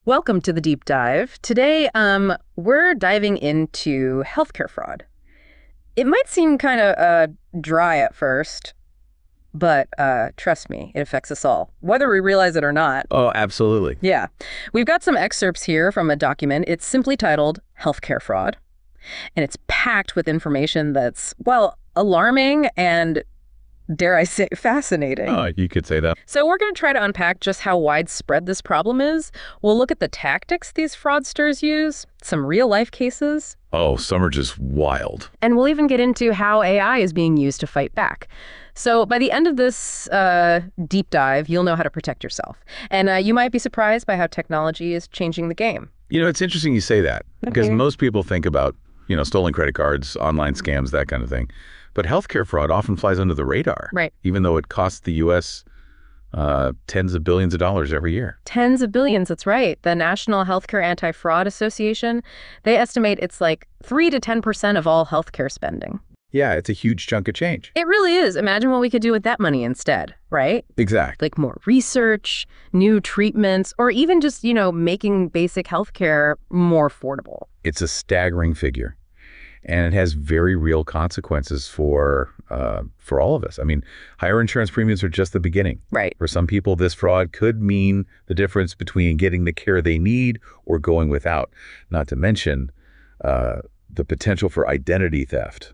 Welcome to the deep dive. Today, we're diving into healthcare fraud. It might seem kind of dry at first, but trust me, it affects us all, whether we realize it or not. Oh, absolutely. Yeah. We've got some excerpts here from a document. It's simply titled Healthcare Fraud, and it's packed with information that's, well, alarming and, dare I say, fascinating. Oh, you could say that. So we're going to try to unpack just how widespread this problem is. We'll look at the tactics these fraudsters use, some real-life cases. Oh, some are just wild. And we'll even get into how AI is being used to fight back. So by the end of this deep dive, you'll know how to protect yourself. And you might be surprised by how technology is changing the game. You know, it's interesting you say that because Okay. most people think about, stolen credit cards, online scams, that kind of thing. But healthcare fraud often flies under the radar. Right. Even though it costs the U.S. Tens of billions of dollars every year. Tens of billions, that's right. The National Healthcare Anti-Fraud Association, they estimate it's like 3 to 10% of all healthcare spending. Yeah, it's a huge chunk of change. It really is. Imagine what we could do with that money instead, right? Exactly. Like more research, new treatments, or even just, making basic healthcare more affordable. It's a staggering figure. And it has very real consequences for all of us. I mean, higher insurance premiums are just the beginning. Right. For some people, this fraud could mean the difference between getting the care they need or going without, not to mention the potential for identity theft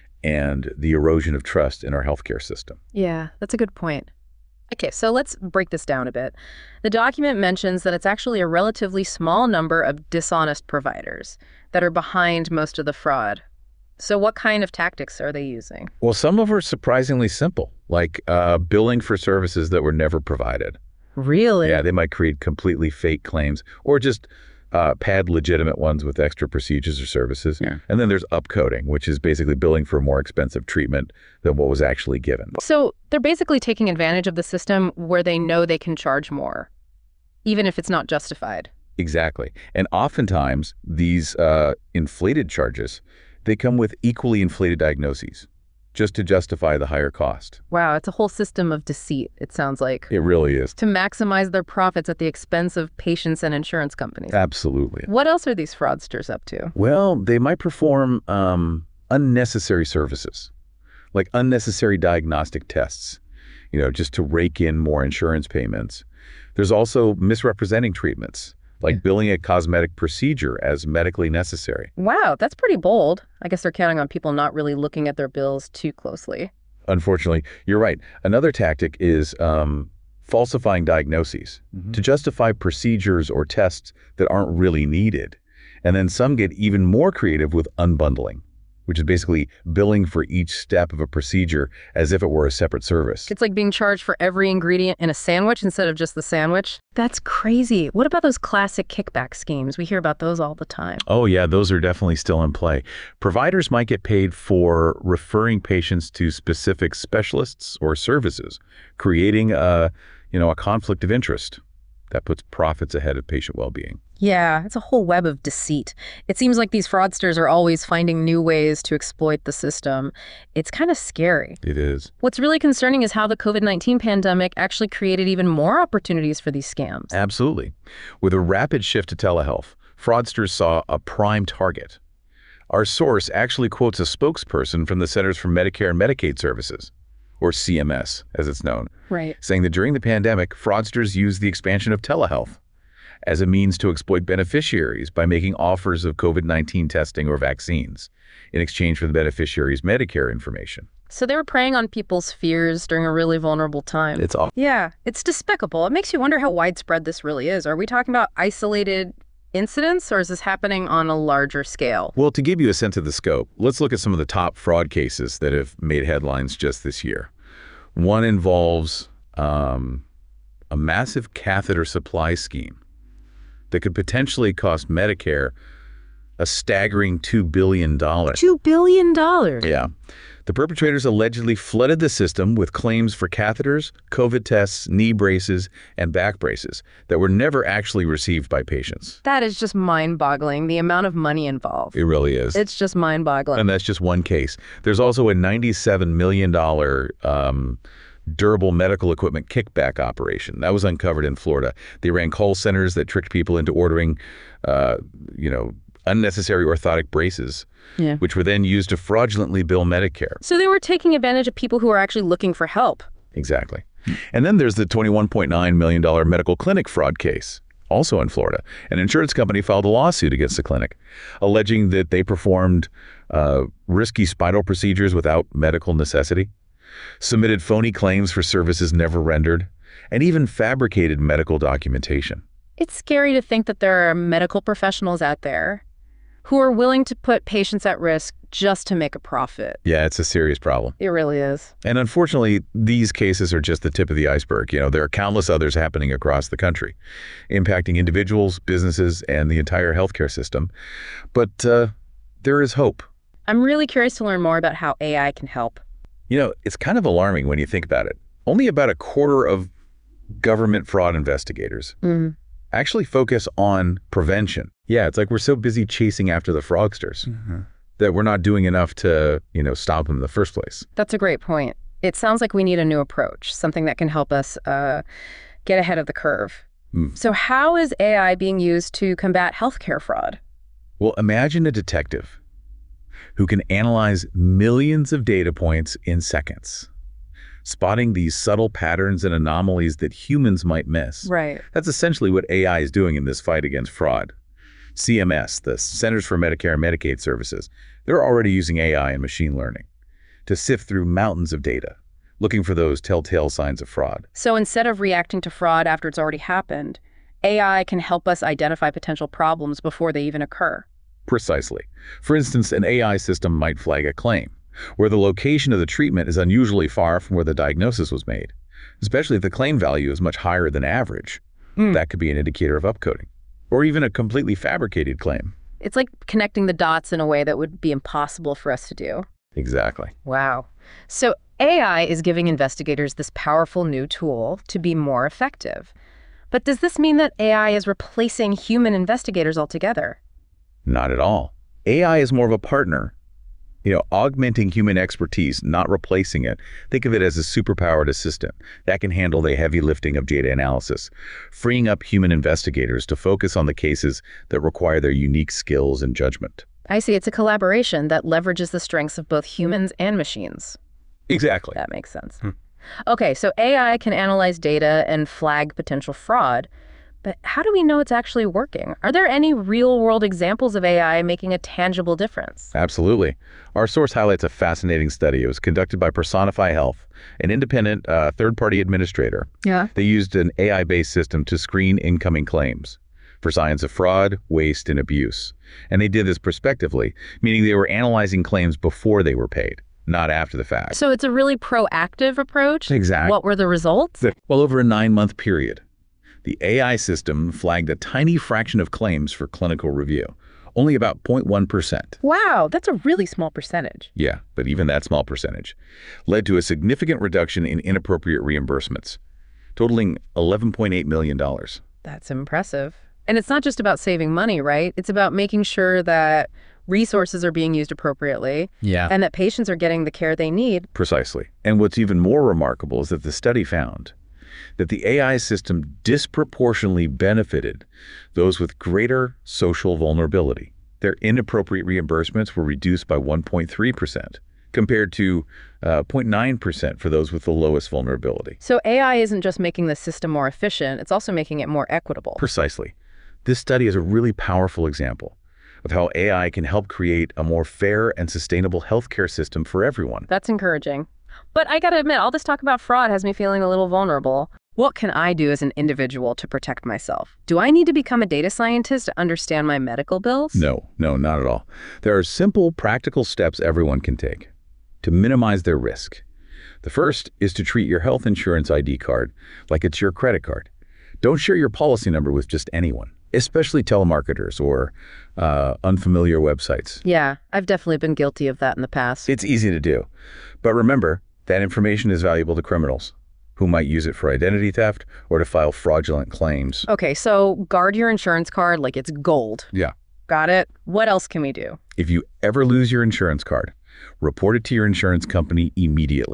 and the erosion of trust in our healthcare system. Yeah, that's a good point. Okay, so let's break this down a bit. The document mentions that it's actually a relatively small number of dishonest providers that are behind most of the fraud. So what kind of tactics are they using? Well, some of them are surprisingly simple, like billing for services that were never provided. Really? Yeah, they might create completely fake claims or just pad legitimate ones with extra procedures or services. Yeah. And then there's upcoding, which is basically billing for more expensive treatment than what was actually given. So they're basically taking advantage of the system where they know they can charge more, even if it's not justified. Exactly. And oftentimes, these inflated charges, they come with equally inflated diagnoses just to justify the higher cost. Wow, it's a whole system of deceit, it sounds like, It really is. to maximize their profits at the expense of patients and insurance companies. Absolutely. What else are these fraudsters up to? Well, they might perform unnecessary services, like unnecessary diagnostic tests, just to rake in more insurance payments. There's also misrepresenting treatments, like billing a cosmetic procedure as medically necessary. Wow, that's pretty bold. I guess they're counting on people not really looking at their bills too closely. Unfortunately, you're right. Another tactic is falsifying diagnoses to justify procedures or tests that aren't really needed. And then some get even more creative with unbundling, which is basically billing for each step of a procedure as if it were a separate service. It's like being charged for every ingredient in a sandwich instead of just the sandwich. That's crazy. What about those classic kickback schemes? We hear about those all the time. Oh, yeah, those are definitely still in play. Providers might get paid for referring patients to specific specialists or services, creating a conflict of interest that puts profits ahead of patient well-being. Yeah, it's a whole web of deceit. It seems like these fraudsters are always finding new ways to exploit the system. It's kind of scary. It is. What's really concerning is how the COVID-19 pandemic actually created even more opportunities for these scams. Absolutely. With a rapid shift to telehealth, fraudsters saw a prime target. Our source actually quotes a spokesperson from the Centers for Medicare and Medicaid Services, or CMS, as it's known, Right. saying that during the pandemic, fraudsters used the expansion of telehealth as a means to exploit beneficiaries by making offers of COVID-19 testing or vaccines in exchange for the beneficiary's Medicare information. So they were preying on people's fears during a really vulnerable time. It's awful. Yeah, it's despicable. It makes you wonder how widespread this really is. Are we talking about isolated incidents, or is this happening on a larger scale? Well, to give you a sense of the scope, let's look at some of the top fraud cases that have made headlines just this year. One involves a massive catheter supply scheme that could potentially cost Medicare a staggering $2 billion. $2 billion? Yeah. The perpetrators allegedly flooded the system with claims for catheters, COVID tests, knee braces, and back braces that were never actually received by patients. That is just mind-boggling, the amount of money involved. It really is. It's just mind-boggling. And that's just one case. There's also a $97 million durable medical equipment kickback operation. That was uncovered in Florida. They ran call centers that tricked people into ordering, unnecessary orthotic braces, which were then used to fraudulently bill Medicare. So they were taking advantage of people who were actually looking for help. Exactly. And then there's the $21.9 million medical clinic fraud case, also in Florida. An insurance company filed a lawsuit against the clinic, alleging that they performed risky spinal procedures without medical necessity, submitted phony claims for services never rendered, and even fabricated medical documentation. It's scary to think that there are medical professionals out there who are willing to put patients at risk just to make a profit. Yeah, it's a serious problem. It really is. And unfortunately, these cases are just the tip of the iceberg. There are countless others happening across the country, impacting individuals, businesses, and the entire healthcare system. But there is hope. I'm really curious to learn more about how AI can help. It's kind of alarming when you think about it. Only about a quarter of government fraud investigators actually focus on prevention. Yeah, it's like we're so busy chasing after the fraudsters that we're not doing enough to, stop them in the first place. That's a great point. It sounds like we need a new approach, something that can help us get ahead of the curve. So how is AI being used to combat healthcare fraud? Well, imagine a detective who can analyze millions of data points in seconds, spotting these subtle patterns and anomalies that humans might miss. Right. That's essentially what AI is doing in this fight against fraud. CMS, the Centers for Medicare and Medicaid Services, they're already using AI and machine learning to sift through mountains of data, looking for those telltale signs of fraud. So instead of reacting to fraud after it's already happened, AI can help us identify potential problems before they even occur. Precisely. For instance, an AI system might flag a claim where the location of the treatment is unusually far from where the diagnosis was made, especially if the claim value is much higher than average. That could be an indicator of upcoding, or even a completely fabricated claim. It's like connecting the dots in a way that would be impossible for us to do. Exactly. Wow. So AI is giving investigators this powerful new tool to be more effective. But does this mean that AI is replacing human investigators altogether? Not at all. AI is more of a partner, augmenting human expertise, not replacing it. Think of it as a superpowered assistant that can handle the heavy lifting of data analysis, freeing up human investigators to focus on the cases that require their unique skills and judgment. I see. It's a collaboration that leverages the strengths of both humans and machines. Exactly. That makes sense. Okay, so AI can analyze data and flag potential fraud, but how do we know it's actually working? Are there any real-world examples of AI making a tangible difference? Absolutely. Our source highlights a fascinating study. It was conducted by Personify Health, an independent third-party administrator. Yeah. They used an AI-based system to screen incoming claims for signs of fraud, waste, and abuse. And they did this prospectively, meaning they were analyzing claims before they were paid, not after the fact. So it's a really proactive approach? Exactly. What were the results? Well, over a 9-month period, the AI system flagged a tiny fraction of claims for clinical review, only about 0.1%. Wow, that's a really small percentage. Yeah, but even that small percentage led to a significant reduction in inappropriate reimbursements, totaling $11.8 million. That's impressive. And it's not just about saving money, right? It's about making sure that resources are being used appropriately and that patients are getting the care they need. Precisely. And what's even more remarkable is that the study found that the AI system disproportionately benefited those with greater social vulnerability. Their inappropriate reimbursements were reduced by 1.3%, compared to 0.9% for those with the lowest vulnerability. So AI isn't just making the system more efficient, it's also making it more equitable. Precisely. This study is a really powerful example of how AI can help create a more fair and sustainable healthcare system for everyone. That's encouraging. But I gotta admit, all this talk about fraud has me feeling a little vulnerable. What can I do as an individual to protect myself? Do I need to become a data scientist to understand my medical bills? No, not at all. There are simple, practical steps everyone can take to minimize their risk. The first is to treat your health insurance ID card like it's your credit card. Don't share your policy number with just anyone, especially telemarketers or unfamiliar websites. Yeah, I've definitely been guilty of that in the past. It's easy to do. But remember, that information is valuable to criminals who might use it for identity theft or to file fraudulent claims. Okay, so guard your insurance card like it's gold. Yeah. Got it. What else can we do? If you ever lose your insurance card, report it to your insurance company immediately.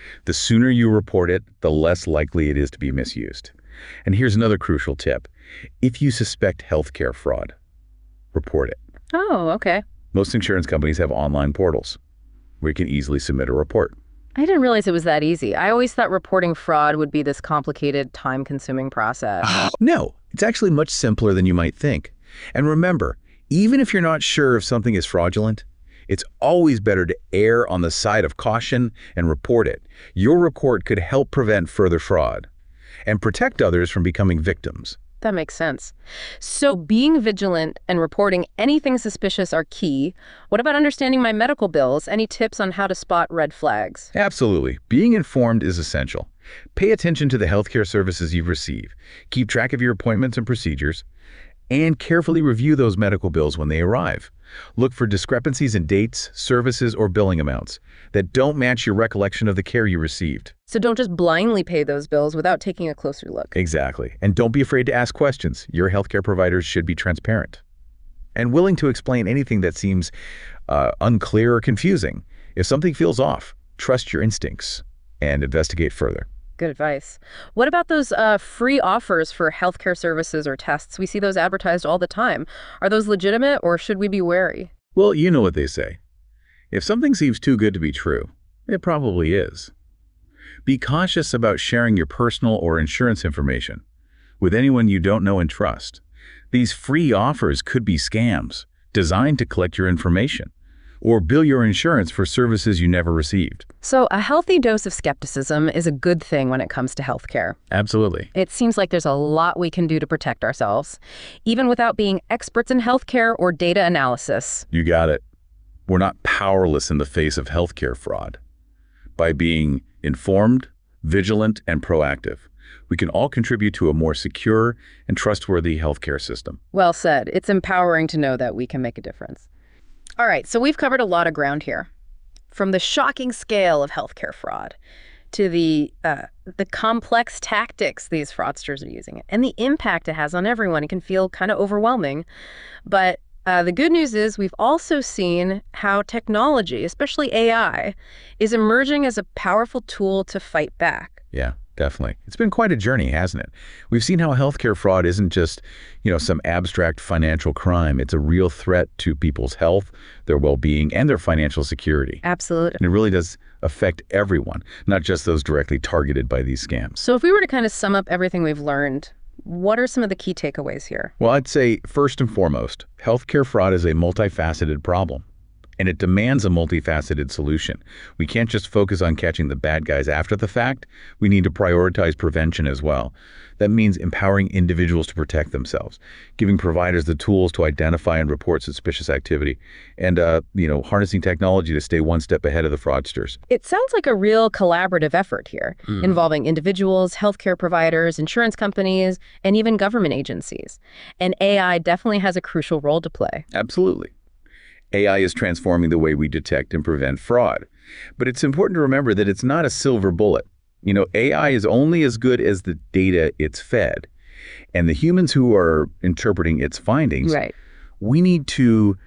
The sooner you report it, the less likely it is to be misused. And here's another crucial tip. If you suspect healthcare fraud, report it. Oh, okay. Most insurance companies have online portals where you can easily submit a report. I didn't realize it was that easy. I always thought reporting fraud would be this complicated, time-consuming process. No, it's actually much simpler than you might think. And remember, even if you're not sure if something is fraudulent, it's always better to err on the side of caution and report it. Your report could help prevent further fraud and protect others from becoming victims. That makes sense. So being vigilant and reporting anything suspicious are key. What about understanding my medical bills? Any tips on how to spot red flags? Absolutely. Being informed is essential. Pay attention to the healthcare services you receive. Keep track of your appointments and procedures, and carefully review those medical bills when they arrive. Look for discrepancies in dates, services, or billing amounts that don't match your recollection of the care you received. So don't just blindly pay those bills without taking a closer look. Exactly. And don't be afraid to ask questions. Your healthcare providers should be transparent and willing to explain anything that seems unclear or confusing. If something feels off, trust your instincts and investigate further. Good advice. What about those free offers for healthcare services or tests? We see those advertised all the time. Are those legitimate, or should we be wary? Well, you know what they say. If something seems too good to be true, it probably is. Be cautious about sharing your personal or insurance information with anyone you don't know and trust. These free offers could be scams designed to collect your information or bill your insurance for services you never received. So a healthy dose of skepticism is a good thing when it comes to healthcare. Absolutely. It seems like there's a lot we can do to protect ourselves, even without being experts in healthcare or data analysis. You got it. We're not powerless in the face of healthcare fraud. By being informed, vigilant, and proactive, we can all contribute to a more secure and trustworthy healthcare system. Well said. It's empowering to know that we can make a difference. All right, so we've covered a lot of ground here. From the shocking scale of healthcare fraud to the complex tactics these fraudsters are using, and the impact it has on everyone. It can feel kind of overwhelming. But the good news is we've also seen how technology, especially AI, is emerging as a powerful tool to fight back. Yeah, definitely. It's been quite a journey, hasn't it? We've seen how healthcare fraud isn't just, some abstract financial crime. It's a real threat to people's health, their well-being, and their financial security. Absolutely. And it really does affect everyone, not just those directly targeted by these scams. So if we were to kind of sum up everything we've learned, what are some of the key takeaways here? Well, I'd say first and foremost, healthcare fraud is a multifaceted problem, and it demands a multifaceted solution. We can't just focus on catching the bad guys after the fact. We need to prioritize prevention as well. That means empowering individuals to protect themselves, giving providers the tools to identify and report suspicious activity, and harnessing technology to stay one step ahead of the fraudsters. It sounds like a real collaborative effort here, involving individuals, healthcare providers, insurance companies, and even government agencies. And AI definitely has a crucial role to play. Absolutely. AI is transforming the way we detect and prevent fraud. But it's important to remember that it's not a silver bullet. AI is only as good as the data it's fed. And the humans who are interpreting its findings, Right. we need to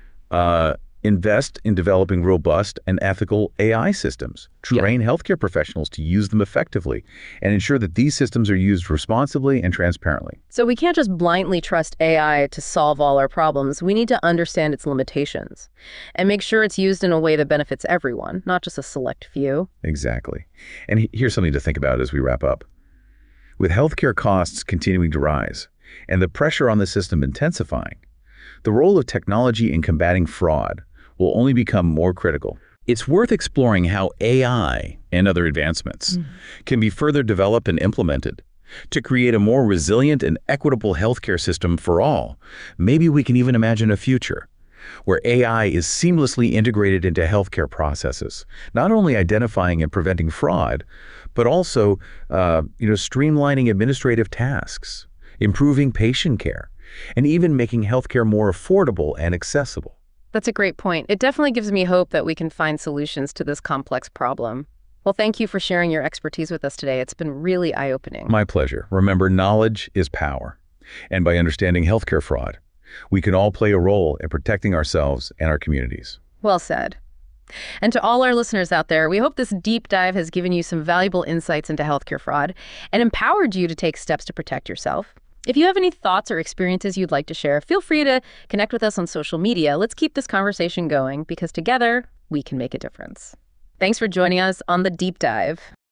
invest in developing robust and ethical AI systems, train healthcare professionals to use them effectively, and ensure that these systems are used responsibly and transparently. So we can't just blindly trust AI to solve all our problems. We need to understand its limitations and make sure it's used in a way that benefits everyone, not just a select few. Exactly. And here's something to think about as we wrap up. With healthcare costs continuing to rise and the pressure on the system intensifying, the role of technology in combating fraud will only become more critical. It's worth exploring how AI and other advancements can be further developed and implemented to create a more resilient and equitable healthcare system for all. Maybe we can even imagine a future where AI is seamlessly integrated into healthcare processes, not only identifying and preventing fraud, but also streamlining administrative tasks, improving patient care, and even making healthcare more affordable and accessible. That's a great point. It definitely gives me hope that we can find solutions to this complex problem. Well, thank you for sharing your expertise with us today. It's been really eye-opening. My pleasure. Remember, knowledge is power. And by understanding healthcare fraud, we can all play a role in protecting ourselves and our communities. Well said. And to all our listeners out there, we hope this deep dive has given you some valuable insights into healthcare fraud and empowered you to take steps to protect yourself. If you have any thoughts or experiences you'd like to share, feel free to connect with us on social media. Let's keep this conversation going because together we can make a difference. Thanks for joining us on The Deep Dive.